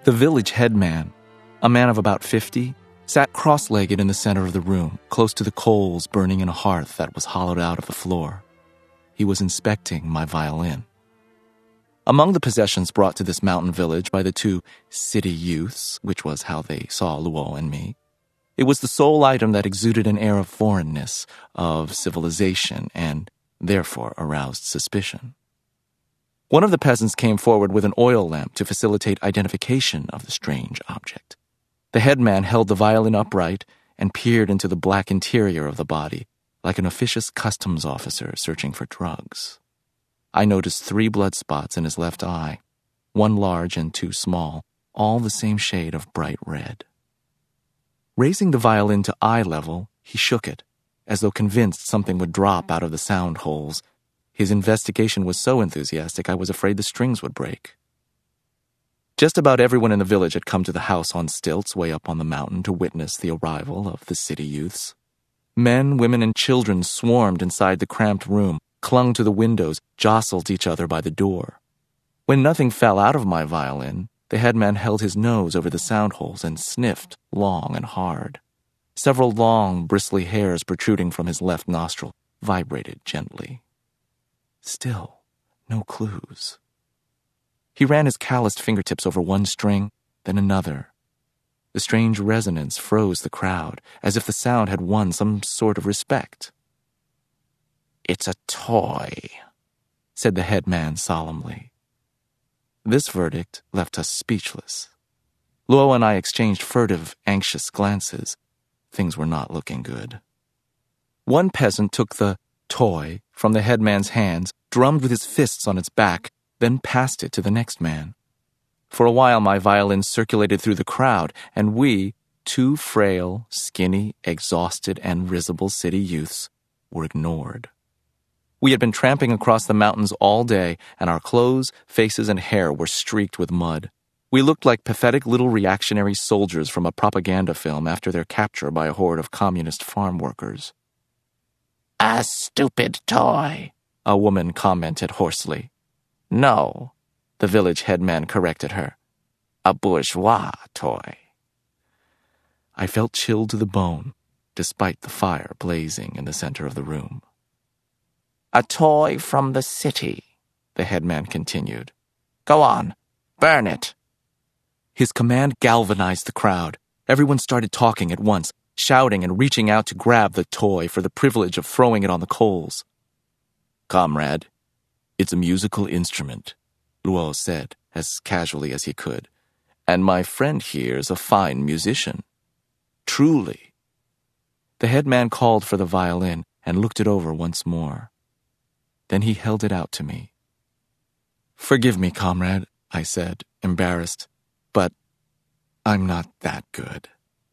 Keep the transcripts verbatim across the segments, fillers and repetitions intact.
The village headman, a man of about fifty, sat cross-legged in the center of the room, close to the coals burning in a hearth that was hollowed out of the floor. He was inspecting my violin. Among the possessions brought to this mountain village by the two city youths, which was how they saw Luo and me, it was the sole item that exuded an air of foreignness, of civilization, and therefore aroused suspicion. One of the peasants came forward with an oil lamp to facilitate identification of the strange object. The headman held the violin upright and peered into the black interior of the body, like an officious customs officer searching for drugs. I noticed three blood spots in his left eye, one large and two small, all the same shade of bright red. Raising the violin to eye level, he shook it, as though convinced something would drop out of the sound holes. His investigation was so enthusiastic I was afraid the strings would break. Just about everyone in the village had come to the house on stilts way up on the mountain to witness the arrival of the city youths. Men, women, and children swarmed inside the cramped room, clung to the windows, jostled each other by the door. When nothing fell out of my violin, the headman held his nose over the sound holes and sniffed long and hard. Several long, bristly hairs protruding from his left nostril vibrated gently. Still, no clues. He ran his calloused fingertips over one string, then another. The strange resonance froze the crowd, as if the sound had won some sort of respect. "It's a toy," said the headman solemnly. This verdict left us speechless. Luo and I exchanged furtive, anxious glances. Things were not looking good. One peasant took the toy from the headman's hands, drummed with his fists on its back, then passed it to the next man. For a while my violin circulated through the crowd, and we, two frail, skinny, exhausted, and risible city youths, were ignored. We had been tramping across the mountains all day, and our clothes, faces, and hair were streaked with mud. We looked like pathetic little reactionary soldiers from a propaganda film after their capture by a horde of communist farm workers. "A stupid toy," a woman commented hoarsely. "No," the village headman corrected her. "A bourgeois toy." I felt chilled to the bone, despite the fire blazing in the center of the room. "A toy from the city," the headman continued. "Go on, burn it." His command galvanized the crowd. Everyone started talking at once, shouting and reaching out to grab the toy for the privilege of throwing it on the coals. "Comrade, it's a musical instrument," Luo said, as casually as he could. "And my friend here is a fine musician. Truly." The headman called for the violin and looked it over once more. Then he held it out to me. "Forgive me, comrade," I said, embarrassed, "but I'm not that good."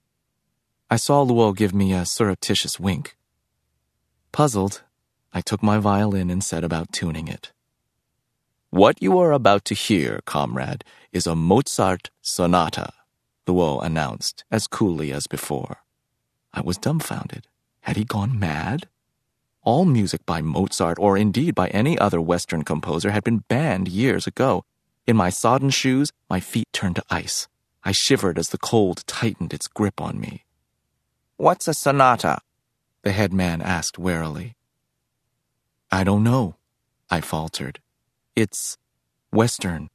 I saw Luo give me a surreptitious wink. Puzzled, I took my violin and set about tuning it. "What you are about to hear, comrade, is a Mozart sonata," Luo announced, as coolly as before. I was dumbfounded. Had he gone mad? All music by Mozart, or indeed by any other Western composer, had been banned years ago. In my sodden shoes, my feet turned to ice. I shivered as the cold tightened its grip on me. "What's a sonata?" the headman asked warily. "I don't know," I faltered. "It's Western."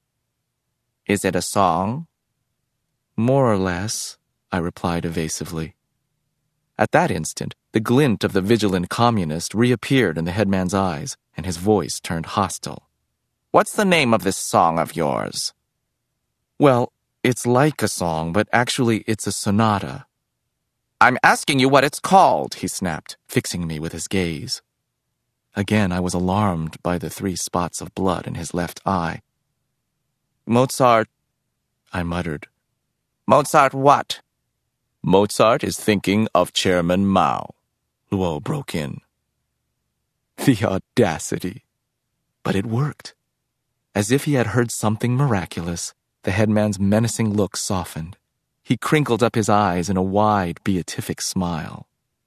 "Is it a song?" "More or less," I replied evasively. At that instant, the glint of the vigilant communist reappeared in the headman's eyes, and his voice turned hostile. "What's the name of this song of yours?" "Well, it's like a song, but actually it's a sonata." "I'm asking you what it's called," he snapped, fixing me with his gaze. Again, I was alarmed by the three spots of blood in his left eye. "Mozart," I muttered. "Mozart what?" "Mozart is thinking of Chairman Mao," Luo broke in. The audacity! But it worked. As if he had heard something miraculous, the headman's menacing look softened. He crinkled up his eyes in a wide, beatific smile.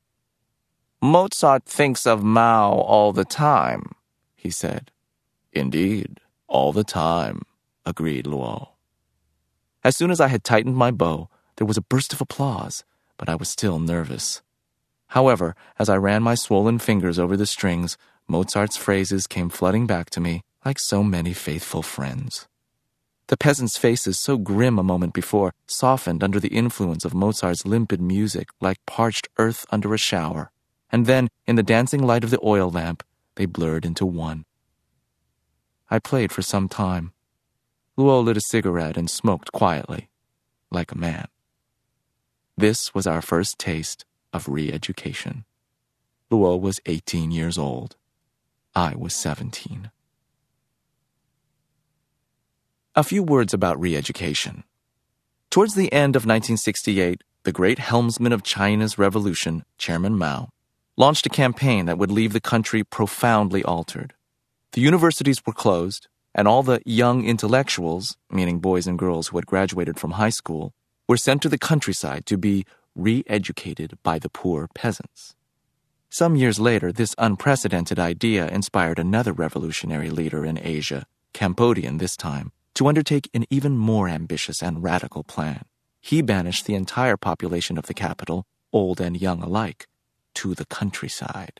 "Mozart thinks of Mao all the time," he said. "Indeed, all the time," agreed Luo. As soon as I had tightened my bow, there was a burst of applause, but I was still nervous. However, as I ran my swollen fingers over the strings, Mozart's phrases came flooding back to me like so many faithful friends. The peasants' faces, so grim a moment before, softened under the influence of Mozart's limpid music like parched earth under a shower, and then, in the dancing light of the oil lamp, they blurred into one. I played for some time. Luo lit a cigarette and smoked quietly, like a man. This was our first taste of re-education. Luo was eighteen years old. I was seventeen. A few words about re-education. Towards the end of nineteen sixty-eight, the great helmsman of China's revolution, Chairman Mao, launched a campaign that would leave the country profoundly altered. The universities were closed, and all the young intellectuals, meaning boys and girls who had graduated from high school, were sent to the countryside to be re-educated by the poor peasants. Some years later, this unprecedented idea inspired another revolutionary leader in Asia, Cambodian this time, to undertake an even more ambitious and radical plan. He banished the entire population of the capital, old and young alike, to the countryside.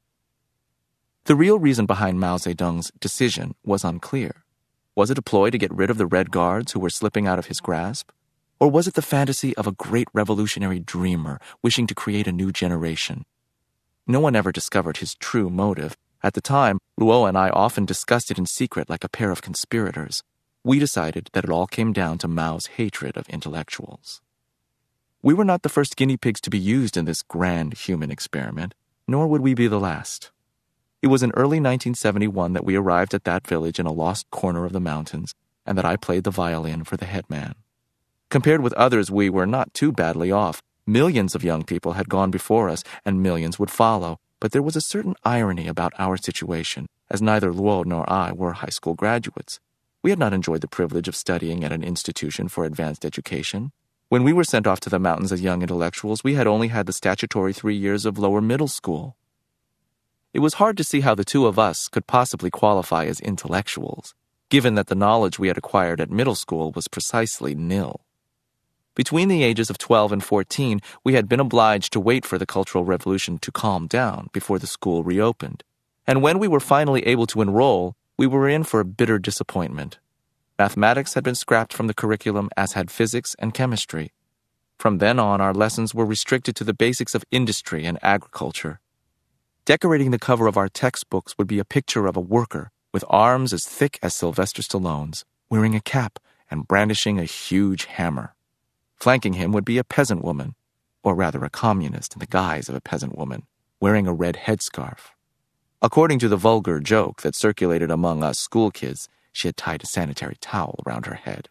The real reason behind Mao Zedong's decision was unclear. Was it a ploy to get rid of the Red Guards who were slipping out of his grasp? Or was it the fantasy of a great revolutionary dreamer wishing to create a new generation? No one ever discovered his true motive. At the time, Luo and I often discussed it in secret like a pair of conspirators. We decided that it all came down to Mao's hatred of intellectuals. We were not the first guinea pigs to be used in this grand human experiment, nor would we be the last. It was in early nineteen seventy-one that we arrived at that village in a lost corner of the mountains, and that I played the violin for the headman. Compared with others, we were not too badly off. Millions of young people had gone before us, and millions would follow, but there was a certain irony about our situation, as neither Luo nor I were high school graduates. We had not enjoyed the privilege of studying at an institution for advanced education. When we were sent off to the mountains as young intellectuals, we had only had the statutory three years of lower middle school. It was hard to see how the two of us could possibly qualify as intellectuals, given that the knowledge we had acquired at middle school was precisely nil. Between the ages of twelve and fourteen, we had been obliged to wait for the Cultural Revolution to calm down before the school reopened. And when we were finally able to enroll, we were in for a bitter disappointment. Mathematics had been scrapped from the curriculum, as had physics and chemistry. From then on, our lessons were restricted to the basics of industry and agriculture. Decorating the cover of our textbooks would be a picture of a worker with arms as thick as Sylvester Stallone's, wearing a cap and brandishing a huge hammer. Flanking him would be a peasant woman, or rather a communist in the guise of a peasant woman, wearing a red headscarf. According to the vulgar joke that circulated among us school kids, she had tied a sanitary towel around her head.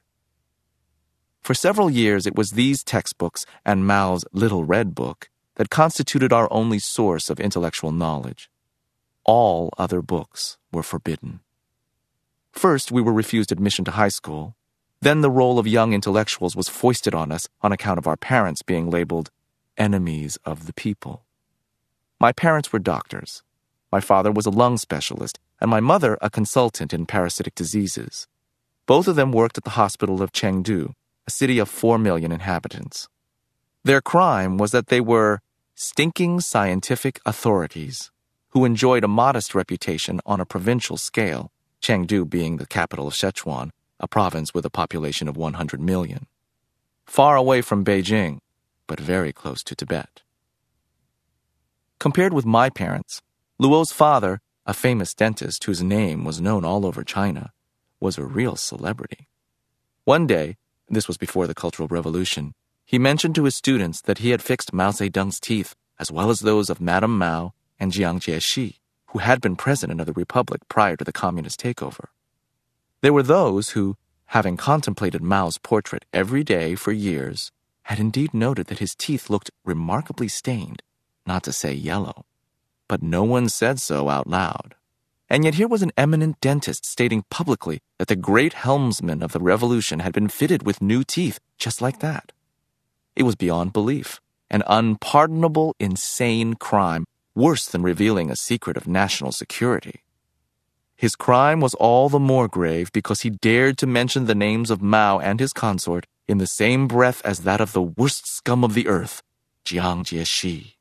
For several years, it was these textbooks and Mao's Little Red Book that constituted our only source of intellectual knowledge. All other books were forbidden. First, we were refused admission to high school. Then the role of young intellectuals was foisted on us on account of our parents being labeled enemies of the people. My parents were doctors. My father was a lung specialist, and my mother a consultant in parasitic diseases. Both of them worked at the hospital of Chengdu, a city of four million inhabitants. Their crime was that they were stinking scientific authorities who enjoyed a modest reputation on a provincial scale, Chengdu being the capital of Sichuan, a province with a population of one hundred million. Far away from Beijing, but very close to Tibet. Compared with my parents, Luo's father, a famous dentist whose name was known all over China, was a real celebrity. One day, this was before the Cultural Revolution, he mentioned to his students that he had fixed Mao Zedong's teeth, as well as those of Madame Mao and Jiang Jieshi, who had been president of the Republic prior to the communist takeover. There were those who, having contemplated Mao's portrait every day for years, had indeed noted that his teeth looked remarkably stained, not to say yellow. But no one said so out loud. And yet here was an eminent dentist stating publicly that the great helmsman of the revolution had been fitted with new teeth just like that. It was beyond belief, an unpardonable, insane crime, worse than revealing a secret of national security. His crime was all the more grave because he dared to mention the names of Mao and his consort in the same breath as that of the worst scum of the earth, Jiang Jieshi.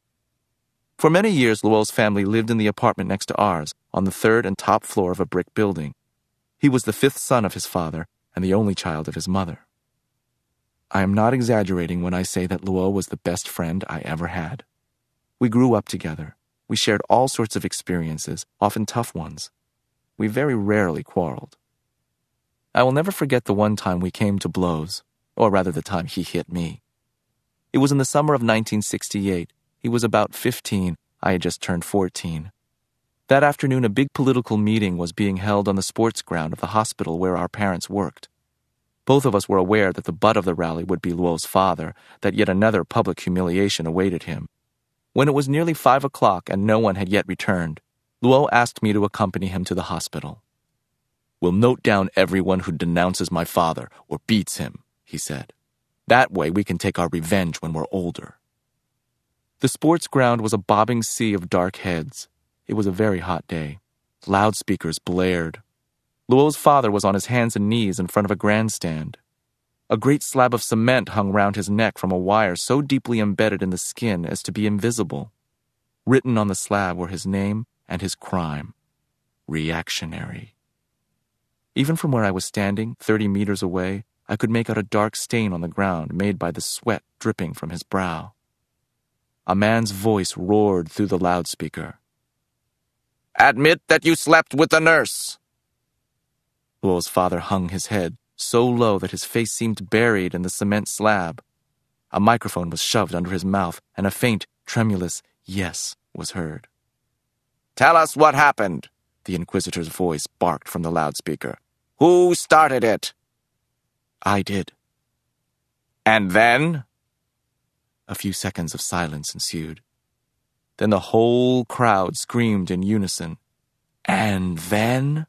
For many years, Luo's family lived in the apartment next to ours, on the third and top floor of a brick building. He was the fifth son of his father and the only child of his mother. I am not exaggerating when I say that Luo was the best friend I ever had. We grew up together. We shared all sorts of experiences, often tough ones. We very rarely quarreled. I will never forget the one time we came to blows, or rather the time he hit me. It was in the summer of nineteen sixty-eight. He was about fifteen. I had just turned fourteen. That afternoon, a big political meeting was being held on the sports ground of the hospital where our parents worked. Both of us were aware that the butt of the rally would be Luo's father, that yet another public humiliation awaited him. When it was nearly five o'clock and no one had yet returned, Luo asked me to accompany him to the hospital. "We'll note down everyone who denounces my father or beats him," he said. "That way we can take our revenge when we're older." The sports ground was a bobbing sea of dark heads. It was a very hot day. Loudspeakers blared. Luo's father was on his hands and knees in front of a grandstand. A great slab of cement hung round his neck from a wire so deeply embedded in the skin as to be invisible. Written on the slab were his name and his crime: reactionary. Even from where I was standing, thirty meters away, I could make out a dark stain on the ground made by the sweat dripping from his brow. A man's voice roared through the loudspeaker. "Admit that you slept with the nurse." Luo's father hung his head so low that his face seemed buried in the cement slab. A microphone was shoved under his mouth, and a faint, tremulous yes was heard. "Tell us what happened," the inquisitor's voice barked from the loudspeaker. "Who started it?" "I did." "And then?" A few seconds of silence ensued. Then the whole crowd screamed in unison. "And then?"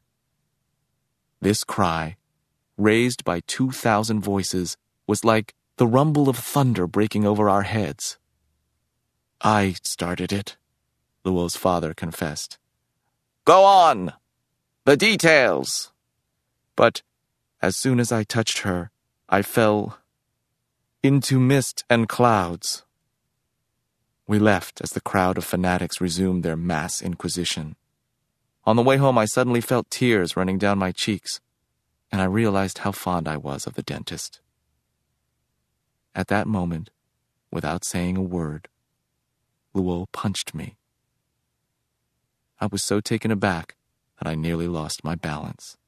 This cry, raised by two thousand voices, was like the rumble of thunder breaking over our heads. "I started it," Luo's father confessed. "Go on! The details!" "But as soon as I touched her, I fell into mist and clouds." We left as the crowd of fanatics resumed their mass inquisition. On the way home, I suddenly felt tears running down my cheeks, and I realized how fond I was of the dentist. At that moment, without saying a word, Luo punched me. I was so taken aback that I nearly lost my balance.